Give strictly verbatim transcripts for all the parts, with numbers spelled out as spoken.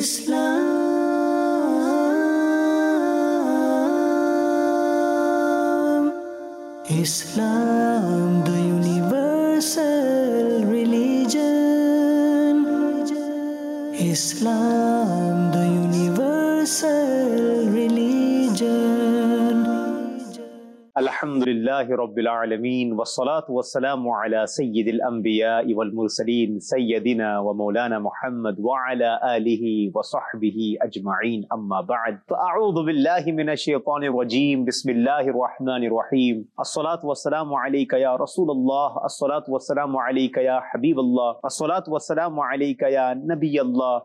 Islam, Islam, the universal religion. Islam, the universal religion. Alhamdulillahi Rabbil Alameen, wassalatu wassalamu ala Sayyidil Anbiya'i wal Mursaleen, Sayyidina wa Maulana Muhammad wa ala alihi wa sahbihi ajma'een, amma ba'd. Fa'a'udhu billahi minash shaitanir rajeem, bismillahir rahmanir rahim. As-salatu wassalamu alayka ya Rasulullah, as-salatu wassalamu alayka ya Habiballah, as-salatu wassalamu alayka ya Nabiyallah,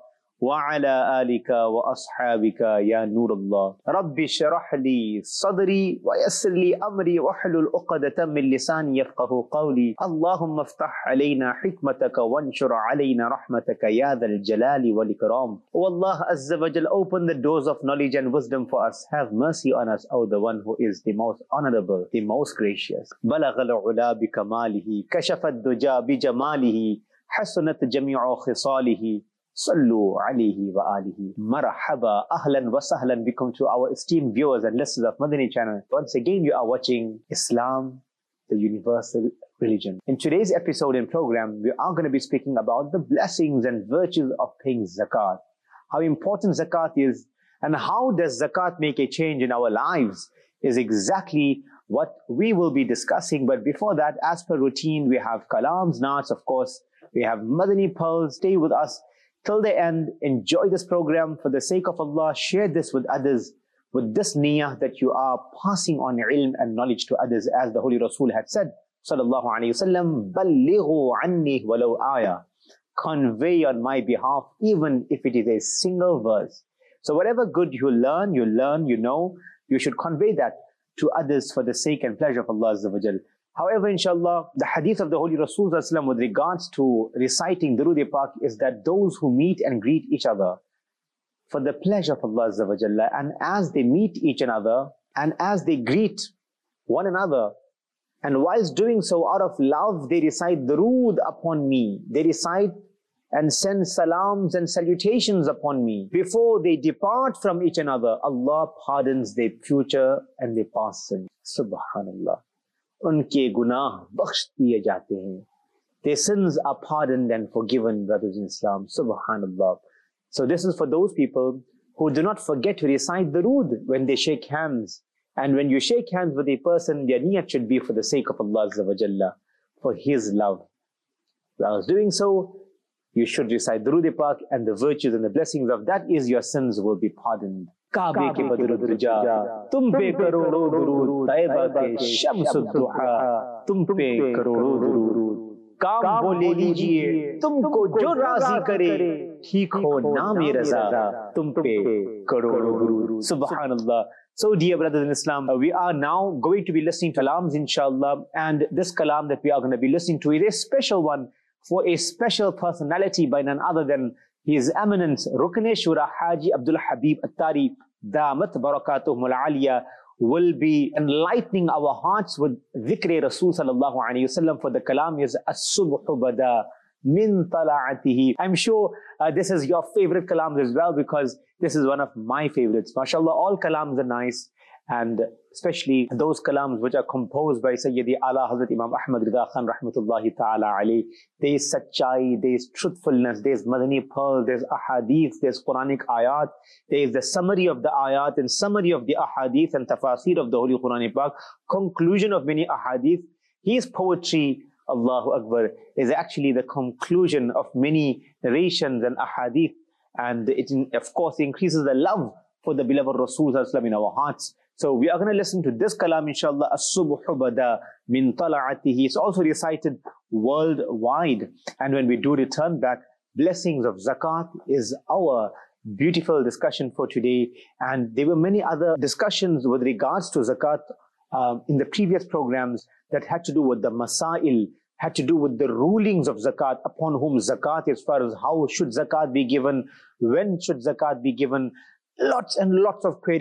وعلى آلك وأصحابك يا نور الله. رب اشرح لي صدري ويسر لي أمري واحلل عقدة من لساني يفقه قولي. اللهم افتح علينا حكمتك وانشر علينا رحمتك يا ذا الجلال والإكرام. O Allah Azza wa Jal, open the doors of knowledge and wisdom for us. Have mercy on us, O the one who is the most honorable, the most gracious. بلغ العلا بكماله كشف الدجى بجماله حسنت جميع خصاله. Sallu alayhi wa alihi. Marhaba, ahlan wa sahlan bikum to our esteemed viewers and listeners of Madani channel. Once again, you are watching Islam, the universal religion. In today's episode and program, we are going to be speaking about the blessings and virtues of paying zakat. How important zakat is and how does zakat make a change in our lives is exactly what we will be discussing. But before that, as per routine, we have kalams, naats, of course. We have Madani pearls. Stay with us till the end. Enjoy this program for the sake of Allah. Share this with others with this niyyah that you are passing on ilm and knowledge to others, as the Holy Rasul had said, sallallahu alayhi wasallam, ballighu anni walau ayah. Convey on my behalf, even if it is a single verse. So whatever good you learn, you learn, you know, you should convey that to others for the sake and pleasure of Allah Azza wa Jal. However, inshallah, the hadith of the Holy Rasul with regards to reciting Durood Pak is that those who meet and greet each other for the pleasure of Allah Azza wa Jalla, and as they meet each another, and as they greet one another, and whilst doing so out of love, they recite Durood upon me. They recite and send salams and salutations upon me. Before they depart from each another, Allah pardons their future and their past sins. Subhanallah. Unke gunah bakhsh diye jate hain. Their sins are pardoned and forgiven, brothers in Islam. Subhanallah. So this is for those people who do not forget to recite Durood when they shake hands. And when you shake hands with a person, their niyat should be for the sake of Allah Azza wa Jalla, for His love. While doing so, you should recite Durood Pak, and the virtues and the blessings of that is your sins will be pardoned. Kabe ke badru duja, tum pe karodo durood, Taiba ke shamsud duha, tum pe karodo durood. Kaam wo le lijiye, tumko jo razi kare, theek ho naam-e raza, tum pe karodo durood. Subhanallah. So dear brothers in Islam, uh, we are now going to be listening to kalams inshallah, and this kalam that we are going to be listening to is a special one for a special personality by none other than His Eminence Rukneshwara Haji Abdul Habib Attari Damat Barakatuhum Al-Aliya will be enlightening our hearts with dhikr Rasul Sallallahu Alaihi Wasallam, for the kalam is As-Subhu Bada Min Tala'atihi. I'm sure uh, this is your favorite kalams as well, because this is one of my favorites. MashaAllah, all kalams are nice, and especially those kalams which are composed by Sayyidi Ala Hazrat Imam Ahmad Rida Khan Rahmatullahi Ta'ala alayh. There is sachai, there is truthfulness, there is Madani pearl, there is ahadith, there is Quranic ayat, there is the summary of the ayat and summary of the ahadith and tafasir of the Holy Quran Pak, conclusion of many ahadith. His poetry, Allahu Akbar, is actually the conclusion of many narrations and ahadith, and it of course increases the love for the beloved Rasul in our hearts. So we are going to listen to this kalam inshallah, As-Subhu Bada Min Tala'atihi. It's also recited worldwide. And when we do return back, blessings of zakat is our beautiful discussion for today. And there were many other discussions with regards to zakat um, in the previous programs that had to do with the masail, had to do with the rulings of zakat, upon whom zakat, as far as how should zakat be given, when should zakat be given, lots and lots of queries.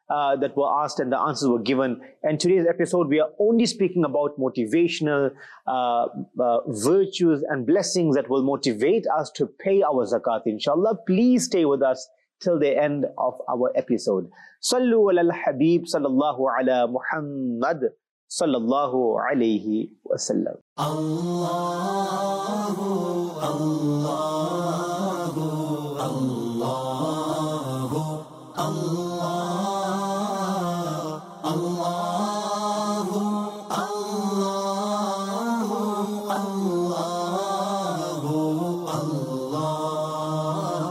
uh, that were asked and the answers were given. And today's episode, we are only speaking about motivational uh, uh, virtues and blessings that will motivate us to pay our zakat, inshallah. Please stay with us till the end of our episode. Sallu ala al-Habib sallallahu ala Muhammad sallallahu alayhi wa sallam. Allahu, Allahu, Allahu, Allah, Allahu, Allahu, Allahu, Allah.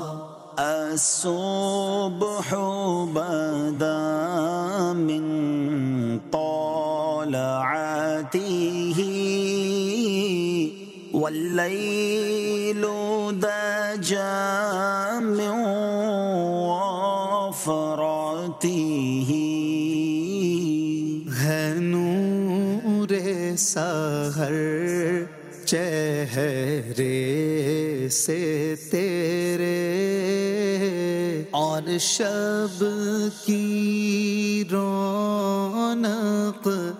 As-subhu bada min والليل دجى من وفرته ہے نور سحر چہرے سے تیرے اور شب کی رونق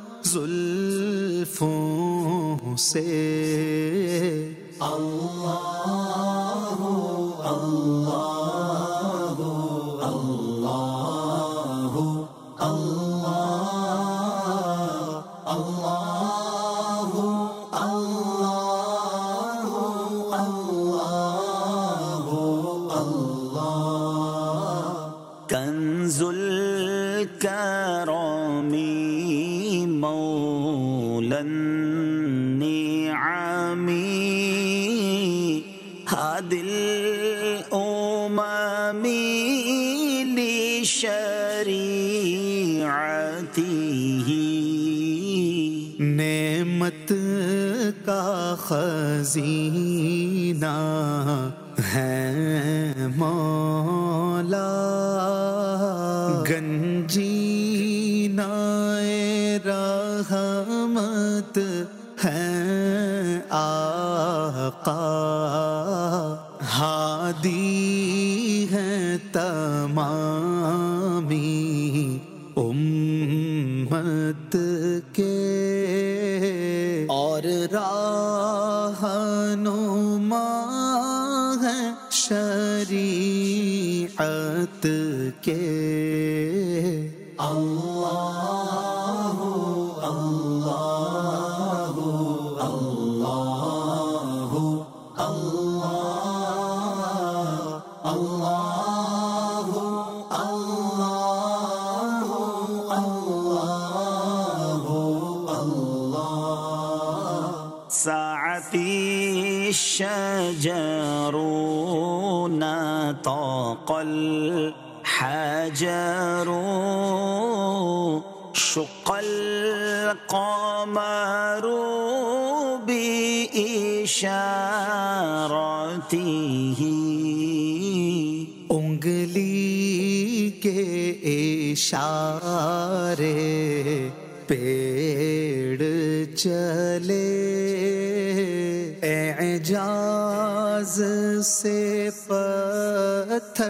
زلفوں سے اللہ اللہ اللہ اللہ اللہ اللہ اللہ کنز الکرم مولا النعم هادي الأمم لشريعته نعمت کا خزینہ ہے مولا گنجینہ رحمت ہے آقا ہادی ہے تمامی امت کے اور راہنما ہے شریعت کے اللہ اللہ اللہ اللہ اللہ اللہ ساعتی الشجر نطق الحجر شق القمر بإشارته انگلی کے اشارے پیڑ چلے اعجاز سے پتھر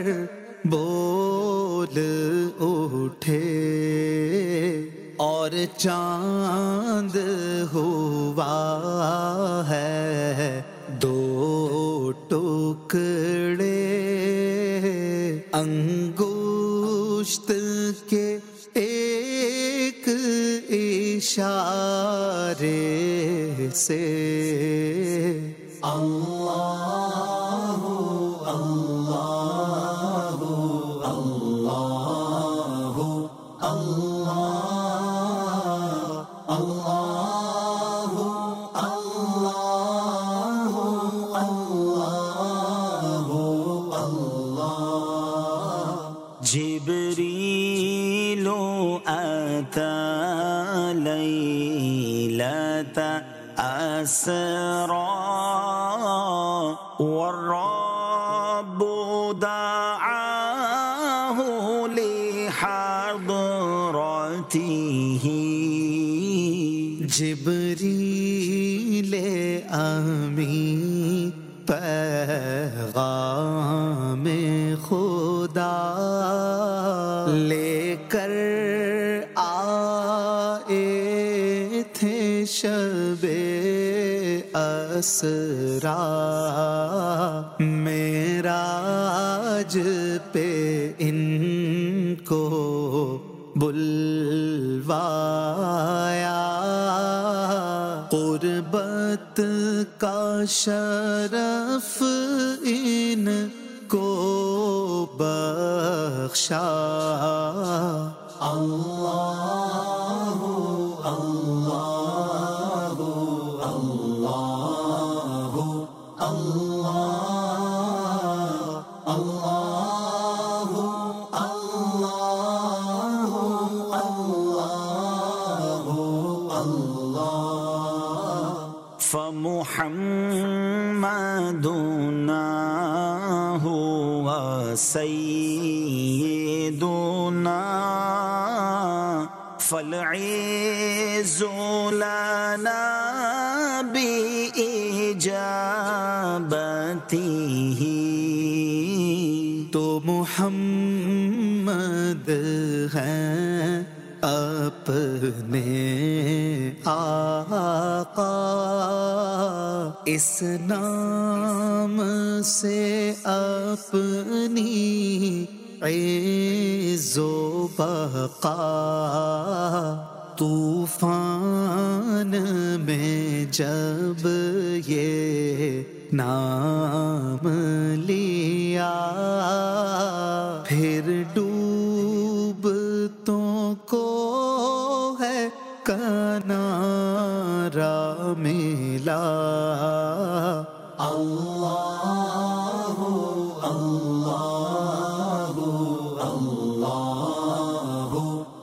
بول اٹھے اور چاند ہوا ہے دو ٹکڑے انگشت کے ایک اشارے سے اللہ اللہ اللہ اللہ اللہ اللہ اللہ جبریل أتى ليلة أسرى والرب دعاه لحضرته جبریل امی پیغام خدا لے شب اسرا معراج پہ ان کو بلوایا، قربت کا شرف ان کو بخشا۔ اللہ اللہ اللہ اللہ اللہ اللہ فمحمدنا هو سيدنا فالعز لنا بإجابته، تو محمد ہیں اپنے آقا، اس نام سے اپنی عز و بقا، طوفان میں جب یہ نام لیا، پھر ڈوبتوں کو ہے کنارہ ملا۔ اللہ اللہ اللہ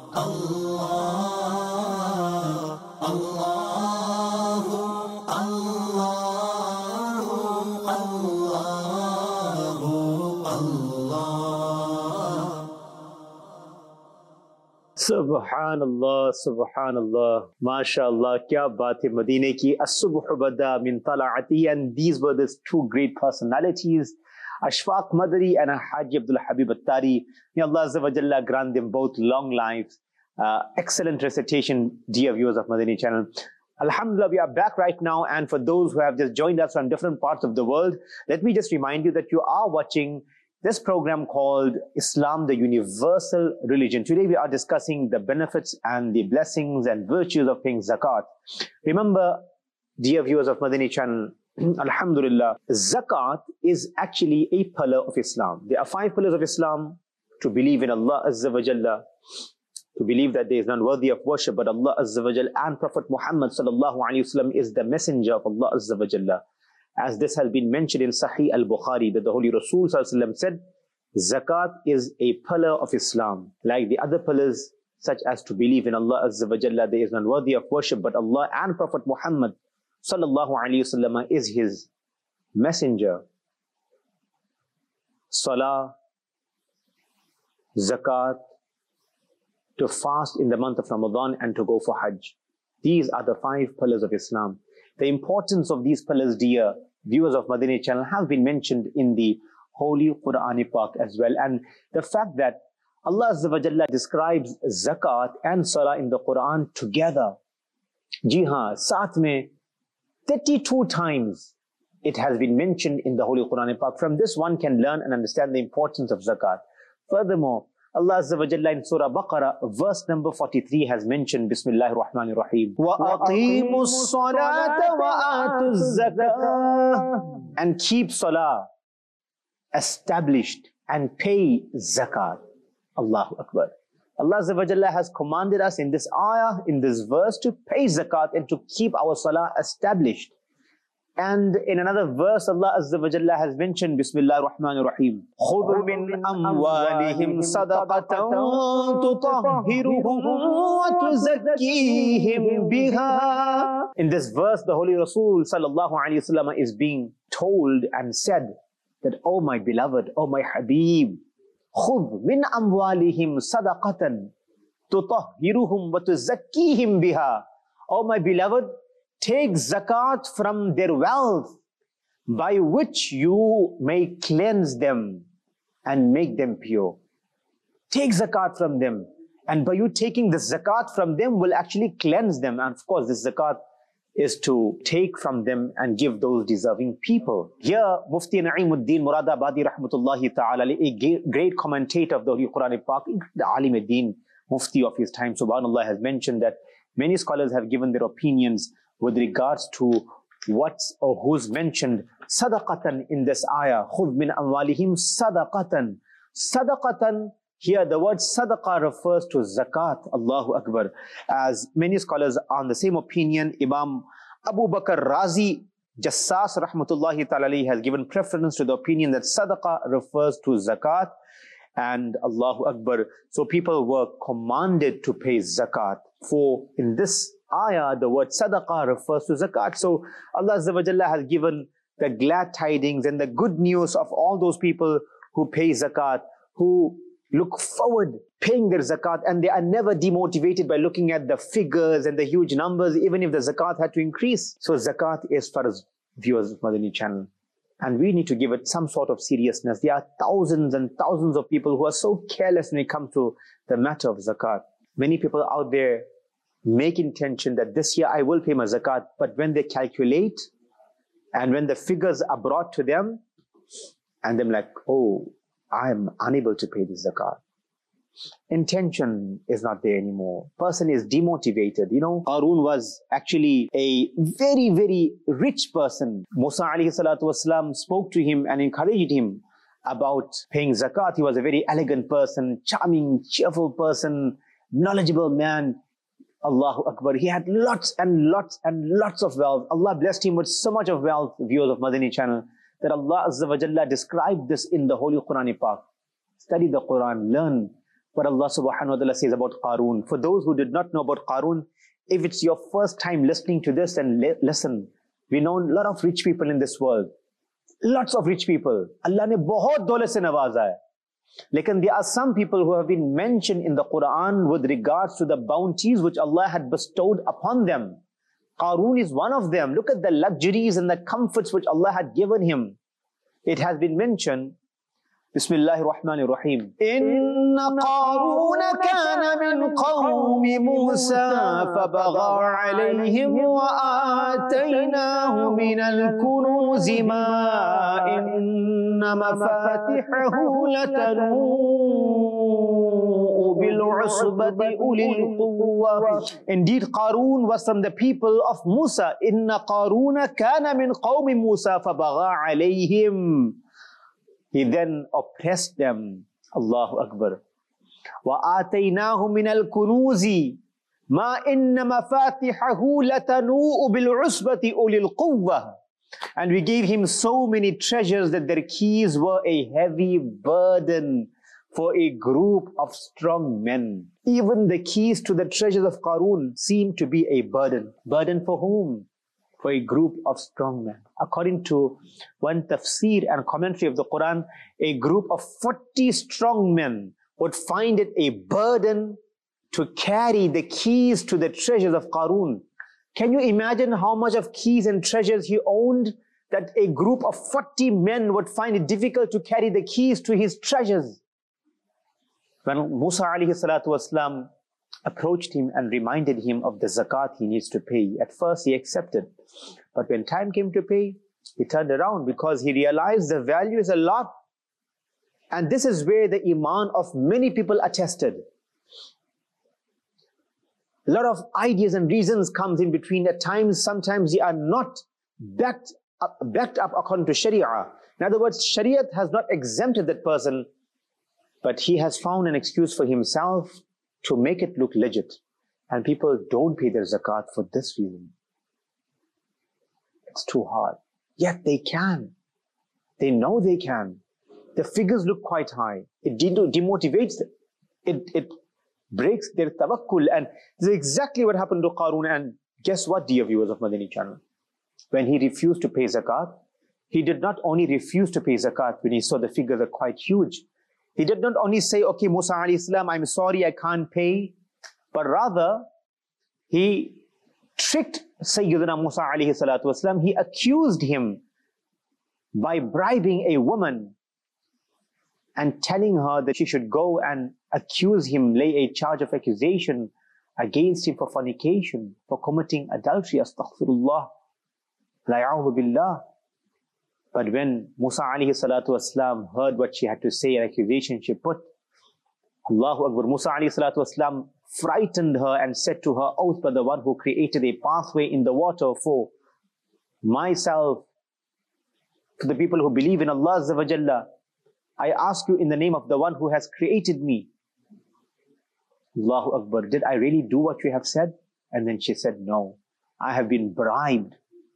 اللہ اللہ سبحان اللہ سبحان اللہ، ماشاء اللہ، کیا بات ہے مدینے کی۔ الصبح بدا من طلعتی، and these were the two great personalities, Ashfaq Madari and Haji Abdul Habib Attari. May Allah Azza wa Jalla grant them both long lives. Uh, excellent recitation, dear viewers of Madani channel. Alhamdulillah, we are back right now, and for those who have just joined us from different parts of the world, let me just remind you that you are watching this program called Islam, the Universal Religion. Today we are discussing the benefits and the blessings and virtues of paying zakat. Remember, dear viewers of Madani channel, Alhamdulillah, zakat is actually a pillar of Islam. There are five pillars of Islam: to believe in Allah Azza wa Jalla, to believe that there is none worthy of worship but Allah Azza wa Jalla, and Prophet Muhammad sallallahu alaihi wasallam is the messenger of Allah Azza wa Jalla. As this has been mentioned in Sahih al-Bukhari, that the Holy Rasul sallallahu alaihi wasallam said, zakat is a pillar of Islam. Like the other pillars, such as to believe in Allah Azza wa Jalla, there is none worthy of worship but Allah, and Prophet Muhammad sallallahu alaihi wasallam is his messenger. Salah, zakat, to fast in the month of Ramadan, and to go for Hajj. These are the five pillars of Islam. The importance of these pillars, dear viewers of Madani channel, have been mentioned in the Holy Quran Pak as well. And the fact that Allah Azza wa Jalla describes zakat and salah in the Quran together, ji haan, saath mein thirty-two times it has been mentioned in the Holy Quran Pak. From this one can learn and understand the importance of zakat. Furthermore, Allah Azza wa Jalla in Surah Baqarah, verse number forty-three, has mentioned Bismillahir Rahmanir Rahim, wa aqimus salata wa atuz zakah, and keep salah established and pay zakat. Allahu Akbar. Allah Azza wa Jalla has commanded us in this ayah, in this verse, to pay zakat and to keep our salah established. And in another verse, Allah Azza wa Jalla has mentioned Bismillahir Rahmanir Rahim, خُذْ مِنْ أَمْوَالِهِمْ صَدَقَةً تُطَهِّرُهُمْ وَتُزَكِّيهِمْ بِهَا. In this verse, the Holy Rasul sallallahu alaihi wasallam is being told and said that, oh my beloved, oh my Habib, خُذْ مِنْ أَمْوَالِهِمْ صَدَقَةً تُطَهِّرُهُمْ وَتُزَكِّيهِمْ بِهَا. Oh my beloved, take zakat from their wealth, by which you may cleanse them and make them pure. Take zakat from them, and by you taking the zakat from them will actually cleanse them. And of course, this zakat is to take from them and give those deserving people. Here, Mufti Na'imuddin Muradabadi Rahmatullahi Ta'ala, a great commentator of the Holy Quran Pak, the Alim ad-Din, Mufti of his time, subhanAllah, has mentioned that many scholars have given their opinions with regards to what's or who's mentioned sadaqatan in this ayah. Khudh min amwalihim sadaqatan. Sadaqatan, here the word sadaqah refers to zakat. Allahu Akbar. As many scholars are on the same opinion, Imam Abu Bakr Razi Jassas Rahmatullahi Ta'ala has given preference to the opinion that sadaqah refers to zakat. And Allahu Akbar. So people were commanded to pay zakat. For in this ayah, the word sadaqah refers to zakat. So Allah Azza wa Jalla has given the glad tidings and the good news of all those people who pay zakat, who look forward paying their zakat, and they are never demotivated by looking at the figures and the huge numbers, even if the zakat had to increase. So zakat is for us viewers of Madani channel. And we need to give it some sort of seriousness. There are thousands and thousands of people who are so careless when it comes to the matter of zakat. Many people out there make intention that this year I will pay my zakat, but when they calculate and when the figures are brought to them, and they're like, oh, I'm unable to pay this zakat. Intention is not there anymore. Person is demotivated. You know, Qarun was actually a very, very rich person. Musa alayhi salatu wasalam spoke to him and encouraged him about paying zakat. He was a very elegant person, charming, cheerful person, knowledgeable man. Allahu Akbar. He had lots and lots and lots of wealth. Allah blessed him with so much of wealth, viewers of Madani channel, that Allah Azza wa Jalla described this in the Holy Quran Pak. Study the Quran, learn what Allah subhanahu wa ta'ala says about Qarun. For those who did not know about Qarun, if it's your first time listening to this, then listen. We know a lot of rich people in this world. Lots of rich people. Allah ne bahut daulat se nawaza hai. Lekin there are some people who have been mentioned in the Quran with regards to the bounties which Allah had bestowed upon them. Qarun is one of them. Look at the luxuries and the comforts which Allah had given him. It has been mentioned, Bismillahir Rahmanir Rahim. Inna Qaruna kana min qawmi Musa fabagha alayhim wa ataynahu min al-kunuzi ma inna mafatihahu latanu bil-usbati ulil quwwa. Indeed, Qarun was from the people of Musa. Inna Qaruna kana min qawmi Musa fabagha alayhim. He then oppressed them. Allahu Akbar. وَآتَيْنَاهُ مِنَ الْكُنُوزِ مَا إِنَّ مَفَاتِحَهُ لَتَنُوءُ بِالْعُصْبَةِ أُولِي الْقُوَّةِ. And we gave him so many treasures that their keys were a heavy burden for a group of strong men. Even the keys to the treasures of Qarun seemed to be a burden. Burden for whom? For a group of strong men. According to one tafsir and commentary of the Quran, a group of forty strong men would find it a burden to carry the keys to the treasures of Qarun. Can you imagine how much of keys and treasures he owned, that a group of forty men would find it difficult to carry the keys to his treasures? When Musa alayhi salatu wasalam approached him and reminded him of the zakat he needs to pay, at first he accepted. But when time came to pay, he turned around because he realized the value is a lot. And this is where the iman of many people are tested. A lot of ideas and reasons comes in between. At times, sometimes they are not backed up, backed up according to Sharia. In other words, Sharia has not exempted that person, but he has found an excuse for himself to make it look legit. And people don't pay their zakat for this reason. It's too hard. Yet they can. They know they can. The figures look quite high. It demotivates them. It, it breaks their tawakkul. And this is exactly what happened to Qarun. And guess what, dear viewers of Madani channel? When he refused to pay zakat, he did not only refuse to pay zakat when he saw the figures are quite huge. He did not only say, okay, Musa alayhi salam, I'm sorry, I can't pay. But rather, he tricked Sayyidina Musa alayhi salatu wasalam. He accused him by bribing a woman and telling her that she should go and accuse him, lay a charge of accusation against him for fornication, for committing adultery. Astaghfirullah. La'a'udhu billah. But when Musa alayhi salatu wasalam heard what she had to say, an accusation she put, Allahu Akbar, Musa alayhi salatu wasalam frightened her and said to her, oath by the one who created a pathway in the water for myself, to the people who believe in Allah Azza wa Jalla, I ask you in the name of the one who has created me. Allahu Akbar, did I really do what you have said? And then she said, no, I have been bribed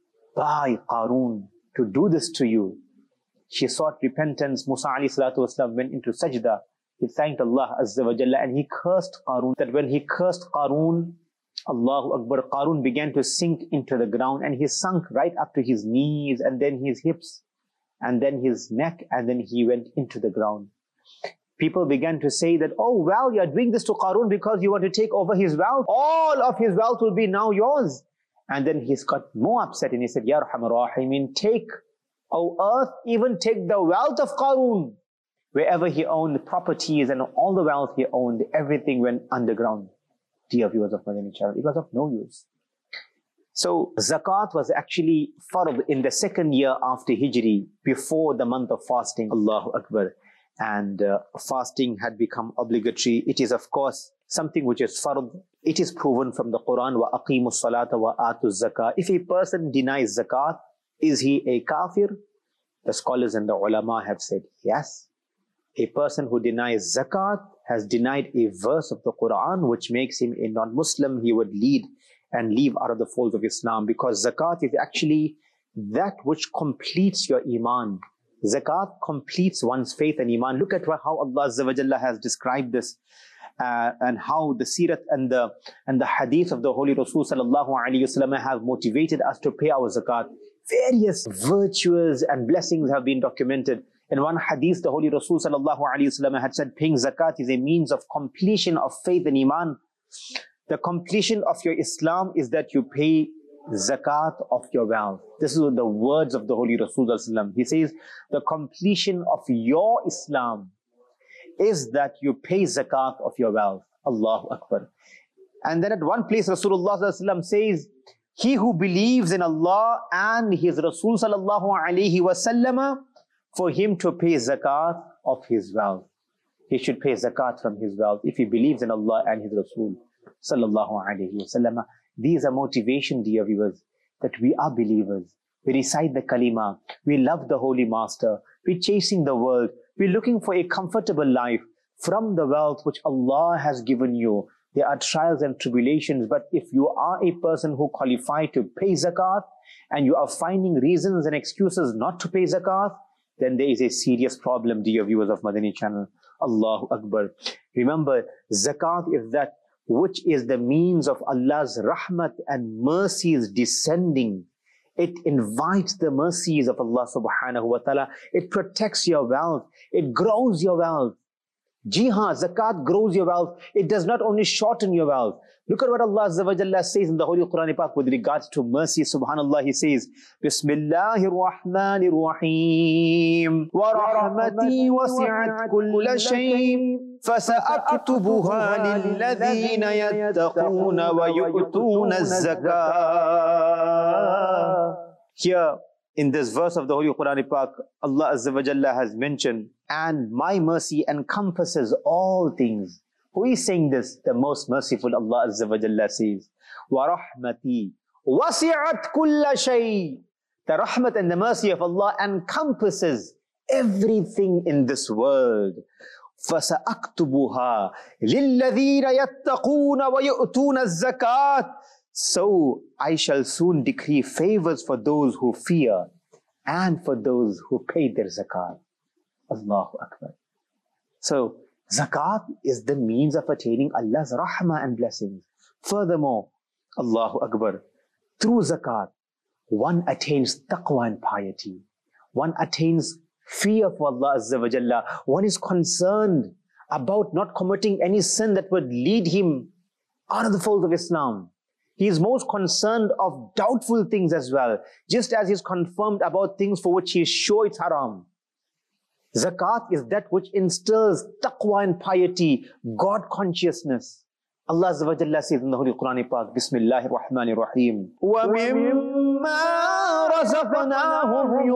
by Qarun to do this to you. She sought repentance. Musa alayhi salatu wasalam went into sajda. He thanked Allah Azza wa Jalla and he cursed Qarun. That when he cursed Qarun, Allahu Akbar, Qarun began to sink into the ground and he sunk right up to his knees and then his hips and then his neck and then he went into the ground. People began to say that, oh well, you are doing this to Qarun because you want to take over his wealth. All of his wealth will be now yours. And then he's got more upset and he said, Ya Arhamar Rahimin, take, O earth, even take the wealth of Qarun. Wherever he owned properties and all the wealth he owned, everything went underground. Dear viewers of Madani Channel, it was of no use. So zakat was actually farad in the second year after Hijri, before the month of fasting. Allahu Akbar. And uh, fasting had become obligatory. It is of course something which is farad. It is proven from the Quran, wa aqimus salata wa atuz zakat. If a person denies zakat, is he a kafir? The scholars and the ulama have said yes. A person who denies zakat has denied a verse of the Quran which makes him a non-Muslim. He would lead and leave out of the fold of Islam, because zakat is actually that which completes your iman. Zakat completes one's faith and iman. Look at how Allah Azza wa Jalla has described this, uh, and how the seerat and the and the hadith of the Holy Rasul sallallahu alaihi wasallam have motivated us to pay our zakat. Various virtues and blessings have been documented. In one hadith, the Holy Rasul sallallahu alaihi wasallam had said, paying zakat is a means of completion of faith and iman. The completion of your Islam is that you pay zakat of your wealth. This is the words of the Holy Rasul sallallahu alaihi wasallam. He says, the completion of your Islam is that you pay zakat of your wealth. Allahu Akbar. And then at one place, Rasulullah sallallahu alaihi wasallam says, he who believes in Allah and his Rasul sallallahu alaihi wasallam, for him to pay zakat of his wealth. He should pay zakat from his wealth if he believes in Allah and his Rasul sallallahu alaihi wasallam. These are motivation, dear viewers, that we are believers. We recite the kalima, we love the Holy Master, we're chasing the world, we're looking for a comfortable life from the wealth which Allah has given you. There are trials and tribulations, but if you are a person who qualifies to pay zakat and you are finding reasons and excuses not to pay zakat, then there is a serious problem, dear viewers of Madani Channel. Allahu Akbar. Remember, zakat is that which is the means of Allah's rahmat and mercies descending. It invites the mercies of Allah subhanahu wa ta'ala. It protects your wealth. It grows your wealth. Ji haan, zakat grows your wealth. It does not only shorten your wealth. Look at what Allah Azza wa Jalla says in the Holy Quran Pak with regards to mercy. Subhanallah, He says, Bismillahir Rahmanir Rahim. Wa rahmati wasi'at kulla shay, fasa'aktubuha lilladhina yattaquna wa yu'tuna az-zakah. Here, in this verse of the Holy Quran Pak, Allah Azza wa Jalla has mentioned, and my mercy encompasses all things. Who is saying this? The most merciful Allah Azza wa Jalla says, wa rahmati wasi'at kulla shay. The rahmat and the mercy of Allah encompasses everything in this world. فَسَأَكْتُبُهَا لِلَّذِينَ يَتَّقُونَ وَيُؤْتُونَ الزَّكَاةِ. So I shall soon decree favors for those who fear and for those who pay their zakat. Allahu Akbar. So zakat is the means of attaining Allah's rahmah and blessings. Furthermore, Allahu Akbar, through zakat, one attains taqwa and piety. One attains fear for Allah Azza wa Jalla. One is concerned about not committing any sin that would lead him out of the fold of Islam. He is most concerned of doubtful things as well, just as he is confirmed about things for which he is sure it's haram. Zakat is that which instills taqwa and piety, God consciousness. Allah Azza wa Jalla says in the Holy Quran Pak, Bismillahir Rahmanir Rahim, وَمِمَّا رَزَقْنَاهُمْ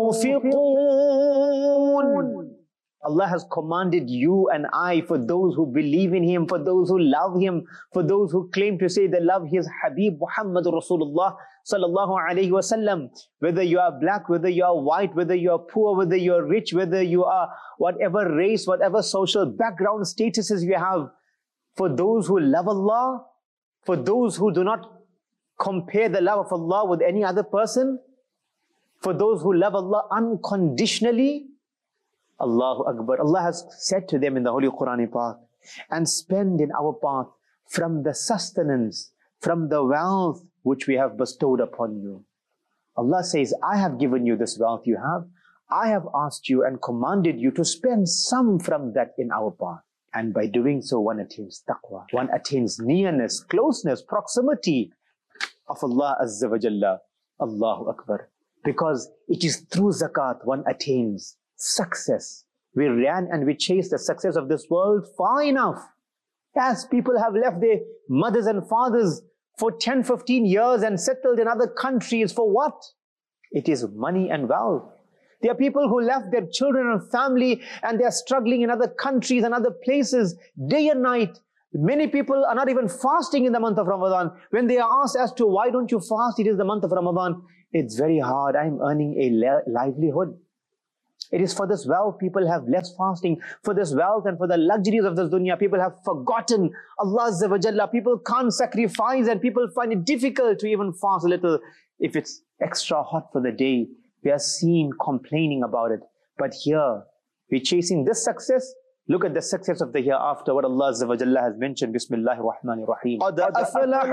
يُنْفِقُونَ. Allah has commanded you and I, for those who believe in Him, for those who love Him, for those who claim to say they love His Habib Muhammad Rasulullah Sallallahu Alaihi Wasallam, whether you are black, whether you are white, whether you are poor, whether you are rich, whether you are whatever race, whatever social background statuses you have, for those who love Allah, for those who do not compare the love of Allah with any other person, for those who love Allah unconditionally, Allahu Akbar. Allah has said to them in the Holy Quran Pak, and spend in our path from the sustenance, from the wealth which we have bestowed upon you. Allah says, I have given you this wealth you have. I have asked you and commanded you to spend some from that in our path. And by doing so, one attains taqwa. One attains nearness, closeness, proximity of Allah Azza wa Jalla. Allahu Akbar. Because it is through zakat one attains success. We ran and we chased the success of this world far enough. Yes, people have left their mothers and fathers for ten, fifteen years and settled in other countries. For what? It is money and wealth. There are people who left their children and family and they are struggling in other countries and other places day and night. Many people are not even fasting in the month of Ramadan. When they are asked as to why don't you fast, it is the month of Ramadan. It's very hard. I'm earning a livelihood. It is for this wealth people have left fasting. For this wealth and for the luxuries of this dunya, people have forgotten Allah Azza wa Jalla. People can't sacrifice and people find it difficult to even fast a little. If it's extra hot for the day, we are seen complaining about it. But here, we're chasing this success. Look at the success of the hereafter, what Allah Azza wa Jalla has mentioned. Bismillahir Rahmanir Rahim. قَدْ أَفْلَحَ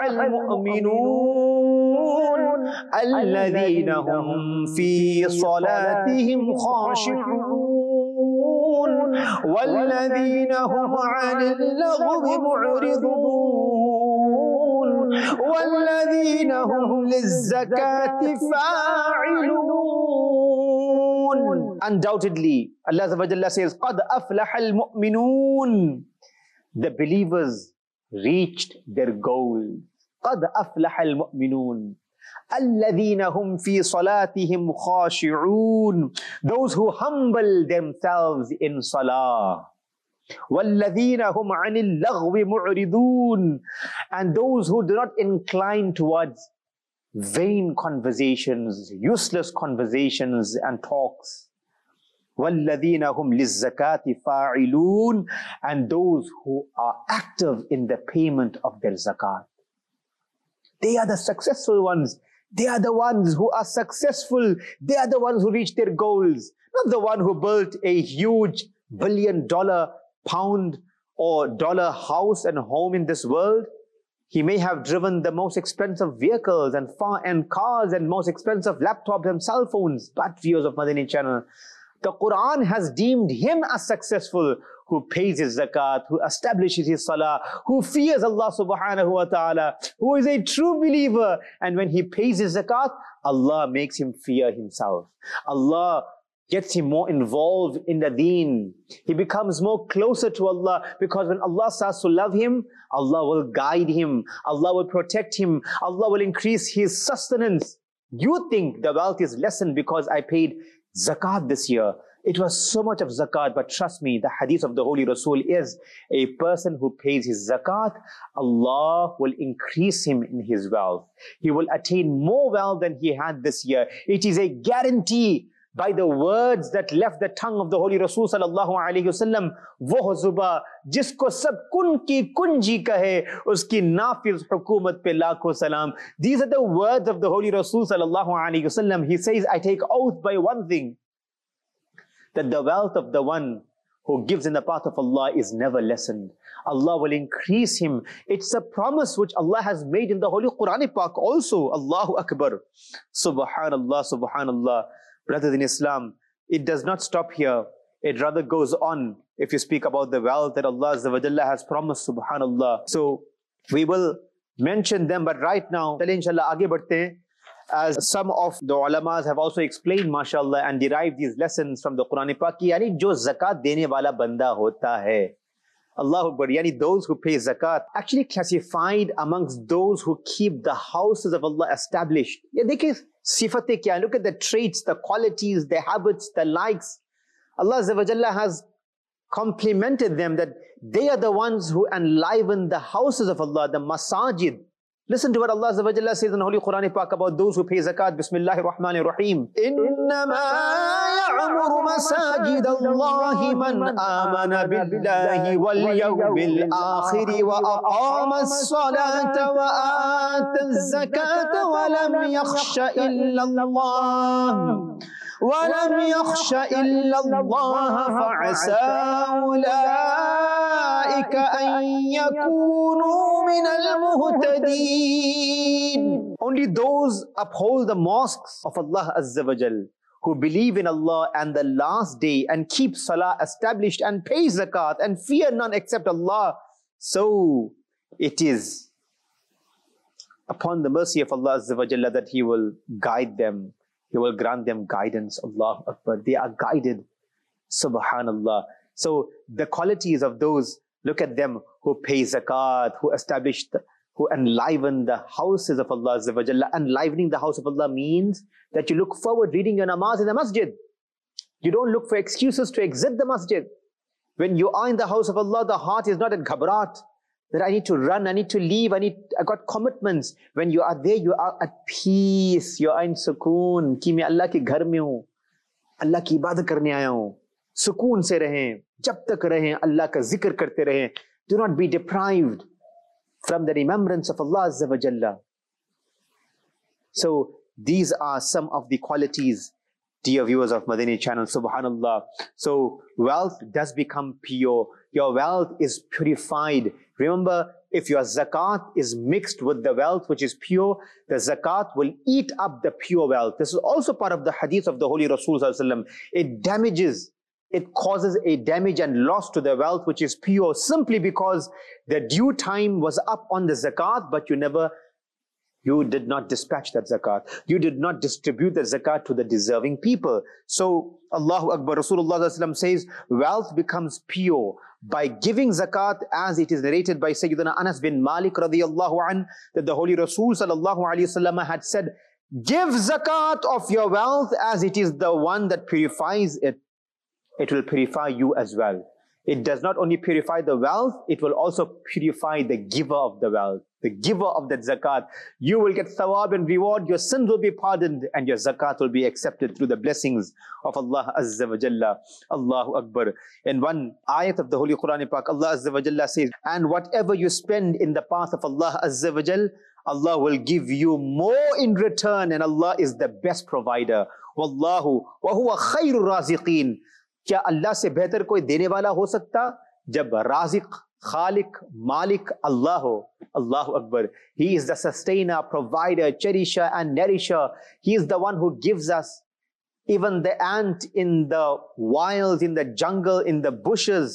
الْمُؤْمِنُونَ الَّذِينَ هُمْ فِي صَلَاتِهِمْ خَاشِعُونَ وَالَّذِينَ هُمْ عَنِ اللَّغْوِ مُعْرِضُونَ وَالَّذِينَ هُمْ لِلزَّكَاةِ فَاعِلُونَ. Undoubtedly, Allah Azza wa Jalla says, قَدْ أَفْلَحَ الْمُؤْمِنُونَ. The believers reached their goal. قَدْ أَفْلَحَ الْمُؤْمِنُونَ الَّذِينَ هُمْ فِي صَلَاتِهِمْ خَاشِعُونَ. Those who humble themselves in salah. وَالَّذِينَ هُمْ عَنِ اللَّغْوِ مُعْرِضُونَ. And those who do not incline towards vain conversations, useless conversations and talks. وَالَّذِينَ هُمْ لِلزَّكَاةِ فَاعِلُونَ. And those who are active in the payment of their zakat. They are the successful ones. They are the ones who are successful. They are the ones who reach their goals. Not the one who built a huge billion dollar, pound or dollar house and home in this world. He may have driven the most expensive vehicles and far and cars and most expensive laptops and cell phones. But viewers of Madani Channel, the Quran has deemed him as successful who pays his zakat, who establishes his salah, who fears Allah subhanahu wa ta'ala, who is a true believer. And when he pays his zakat, Allah makes him fear himself. Allah gets him more involved in the deen. He becomes more closer to Allah, because when Allah starts to love him, Allah will guide him, Allah will protect him, Allah will increase his sustenance. You think the wealth is lessened because I paid zakat this year. It was so much of zakat, but trust me, the hadith of the Holy Rasul is, a person who pays his zakat, Allah will increase him in his wealth. He will attain more wealth than he had this year. It is a guarantee by the words that left the tongue of the Holy Rasul sallallahu alayhi wasallam. Woh zuba jisko sab kun ki kunji kahe, uski nafiz hukumat pe lakho salam. These are the words of the Holy Rasul sallallahu alayhi wasallam. He says, I take oath by one thing, that the wealth of the one who gives in the path of Allah is never lessened. Allah will increase him. It's a promise which Allah has made in the Holy Quran Pak also. Allahu Akbar. Subhanallah, Subhanallah. Brothers in Islam, it does not stop here. It rather goes on if you speak about the wealth that Allah Azza wa Jalla has promised, Subhanallah. So we will mention them, but right now, inshallah, aage badhte hain. As some of the ulamas have also explained, mashallah, and derived these lessons from the Quran Pak, ki yani jo zakat dene wala banda hota hai, Allahu Akbar. Yani those who pay zakat actually classified amongst those who keep the houses of Allah established. Yeah, dekhiye sifate kya? Look at the traits, the qualities, the habits, the likes. Allah Azza wa Jalla has complimented them that they are the ones who enliven the houses of Allah, the masajid. Listen to what Allah Azza wa Jalla says in the Holy Quran Pak about those who pay zakat. Bismillahir Rahmanir Rahim. Innama ya'muru masajid Allahi man amana billahi wal yawmil akhir wa aqama as-salata wa ata az-zakata wa lam yakhsha illa Allah. وَلَمْ يَخْشَ إِلَّا اللَّهَ فَعَسَى أُولَٰئِكَ أَن يَكُونُوا مِنَ الْمُهْتَدِينَ. Only those uphold the mosques of Allah Azza wa Jal, who believe in Allah and the last day and keep salah established and pay zakat and fear none except Allah. So it is upon the mercy of Allah Azza wa Jalla that He will guide them. He will grant them guidance. Allahu Akbar. They are guided. Subhanallah. So the qualities of those, look at them who pay zakat, who establish, the, who enliven the houses of Allah Azza wa Jalla. Enlivening the house of Allah means that you look forward reading your namaz in the masjid. You don't look for excuses to exit the masjid. When you are in the house of Allah, the heart is not at ghabrat, that I need to run, I need to leave, I need, I got commitments. When you are there, you are at peace, you are in sukoon, ki main Allah ke ghar mein hu, Allah ki ibadat karne aaya hu. Sukoon se rahein, jab tak rahein, Allah ka zikr karte rahein. Do not be deprived from the remembrance of Allah Azza wa Jalla. So these are some of the qualities, dear viewers of Madani channel, subhanallah. So wealth does become pure. Your wealth is purified. Remember, if your zakat is mixed with the wealth which is pure, the zakat will eat up the pure wealth. This is also part of the hadith of the Holy Rasul Sallallahu Alaihi Wasallam. It damages, it causes a damage and loss to the wealth which is pure, simply because the due time was up on the zakat, but you never You did not dispatch that zakat. You did not distribute the zakat to the deserving people. So Allahu Akbar, Rasulullah says, wealth becomes pure by giving zakat, as it is narrated by Sayyidina Anas bin Malik radiyallahu an, that the Holy Rasul sallallahu alayhi wasallam had said, give zakat of your wealth, as it is the one that purifies it. It will purify you as well. It does not only purify the wealth, it will also purify the giver of the wealth, the giver of that zakat. You will get thawab and reward, your sins will be pardoned, and your zakat will be accepted through the blessings of Allah Azza wa Jalla. Allahu Akbar. In one ayat of the Holy Quran Pak, Allah Azza wa Jalla says, and whatever you spend in the path of Allah Azza wa Jalla, Allah will give you more in return, and Allah is the best provider. Wallahu wa huwa khairu raziqeen. क्या अल्लाह से बेहतर कोई देने वाला हो सकता जब राज़िक, खालिक, मालिक अल्लाह हो. Allahu Akbar. He is the sustainer, provider, cherisher and nourisher. He is the one who gives us. Even the ant in the wilds, in the jungle, in the bushes,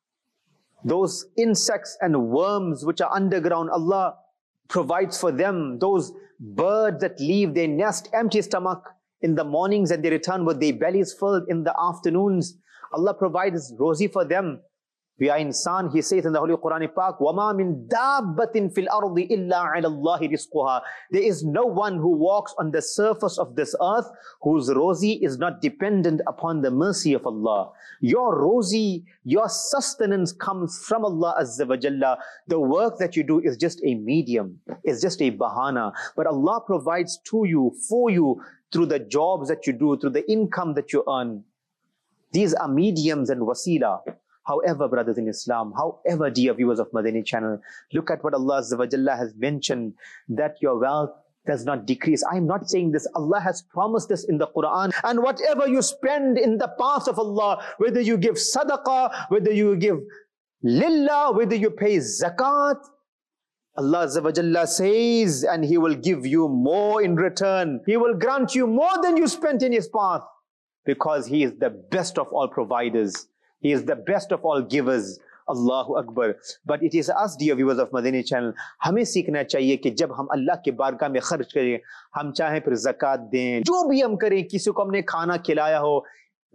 those insects and worms which are underground, Allah provides for them. Those birds that leave their nest empty stomach in the mornings and they return with their bellies filled in the afternoons. Allah provides rozi for them. We are insan, He says in the Holy Quran Pak, وَمَا مِن دَابَّةٍ فِي الْأَرْضِ إِلَّا عَلَى اللَّهِ رِزْقُهَا. There is no one who walks on the surface of this earth whose rozi is not dependent upon the mercy of Allah. Your rozi, your sustenance comes from Allah Azza wa Jalla. The work that you do is just a medium, it's just a bahana. But Allah provides to you, for you, through the jobs that you do, through the income that you earn. These are mediums and wasila. However, brothers in Islam, however, dear viewers of Madani channel, look at what Allah Azza wa Jalla has mentioned, that your wealth does not decrease. I am not saying this. Allah has promised this in the Quran. And whatever you spend in the path of Allah, whether you give sadaqah, whether you give lillah, whether you pay zakat, Allah Azza wa Jalla says, and He will give you more in return. He will grant you more than you spent in His path, because He is the best of all providers. He is the best of all givers. Allahu Akbar. But it is us, dear viewers of Madani channel, हमें सीखना चाहिए कि जब हम अल्लाह के बारगाह में खर्च करें, हम चाहें फिर ज़कात दें, जो भी हम करें, किसी को हमने खाना खिलाया हो,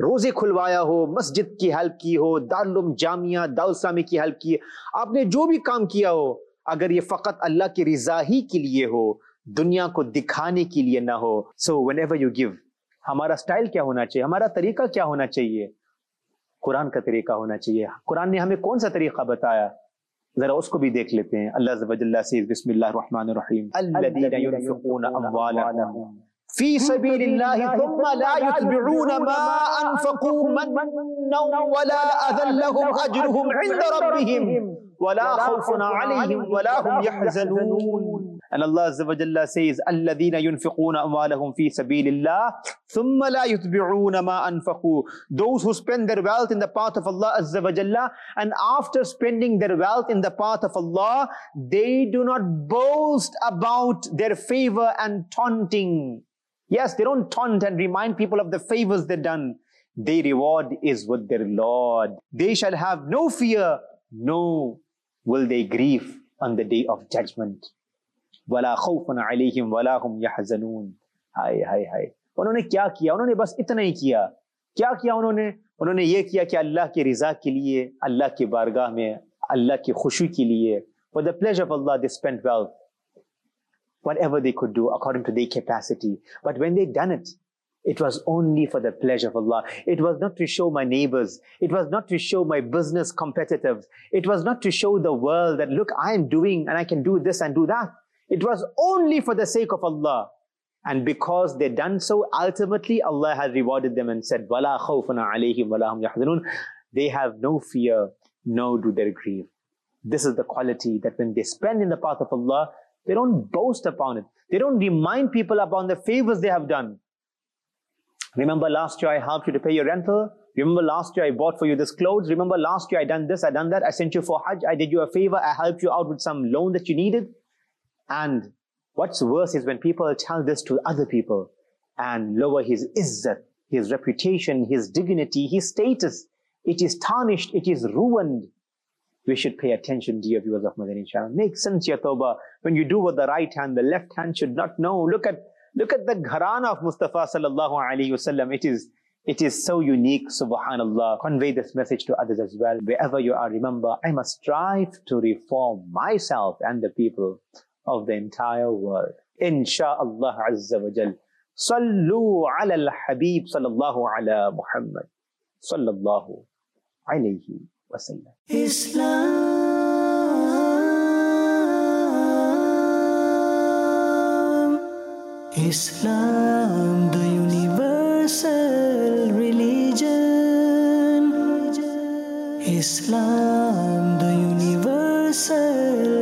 रोजे खुलवाया हो, मस्जिद की हेल्प की हो, दारुल जामिया दारुल इस्लामी की हेल्प की, आपने जो भी काम किया हो, अगर ये फकत अल्लाह की रिजा ही के लिए हो, दुनिया को दिखाने के लिए ना हो, सो व्हेनेवर यू गिव, हमारा स्टाइल क्या होना चाहिए, हमारा तरीका क्या होना चाहिए? कुरान का तरीका होना चाहिए। कुरान ने हमें कौन सा तरीका बताया, जरा उसको भी देख लेते हैं। अल्लाह अज़्ज़ व जल्ला से बिस्मिल्लाहिर रहमानिर रहीम, अल्लज़ीना युनफ़िक़ूना अम्वालहुम फी सबीलिल्लाहि थुम्मा ला युत्बिऊना मा अनफ़क़ू मन्नन वला अज़न लहुम अजरुहुम इंद रब्बिहिम वला खौफुन अलैहिम वला हुम यहज़नून। And Allah Azza wa Jalla says, "Alladhina yunfiquna amwalahum fi sabilillah, thumma la yutbi'una ma anfaqu." Those who spend their wealth in the path of Allah Azza wa Jalla, and after spending their wealth in the path of Allah, they do not boast about their favor and taunting. Yes, they don't taunt and remind people of the favors they've done. Their reward is with their Lord. They shall have no fear, no will they grieve on the day of judgment. वला खौफुन अलैहिम वला हुम यहज़नून। हाय हाय हाय, उन्होंने क्या किया? उन्होंने बस इतना ही किया। क्या किया उन्होंने? उन्होंने ये किया कि अल्लाह की रिजा के लिए, अल्लाह की बारगाह में, अल्लाह की खुशी के लिए, for the pleasure of Allah they spent wealth, whatever they could do according to their capacity. But when they done it, it was only for the pleasure of Allah. It was not to show my neighbors. It was not to show my business competitors. It was not to show the world that, look, I am doing and I can do this and do that. It was only for the sake of Allah. And because they done so, ultimately Allah has rewarded them and said, وَلَا خَوْفٌ عَلَيْهِمْ وَلَا هُمْ يَحْزَنُونَ. They have no fear, no do they grieve. This is the quality that when they spend in the path of Allah, they don't boast upon it. They don't remind people about the favors they have done. Remember last year I helped you to pay your rental? Remember last year I bought for you this clothes? Remember last year I done this, I done that, I sent you for Hajj, I did you a favor, I helped you out with some loan that you needed? And what's worse is when people tell this to other people and lower his izzat, his reputation, his dignity, his status. It is tarnished, it is ruined. We should pay attention, dear viewers of Madani Channel. Make sincere tawbah. When you do with the right hand, the left hand should not know. Look at look at the gharana of Mustafa sallallahu alaihi wasallam. It is it is so unique, subhanallah. Convey this message to others as well. Wherever you are, remember, I must strive to reform myself and the people of the entire world. Insha'Allah Azza wa Jal. Sallu ala al-Habib sallallahu ala Muhammad sallallahu alayhi wa sallam. Islam, Islam, the universal religion. Islam, the universal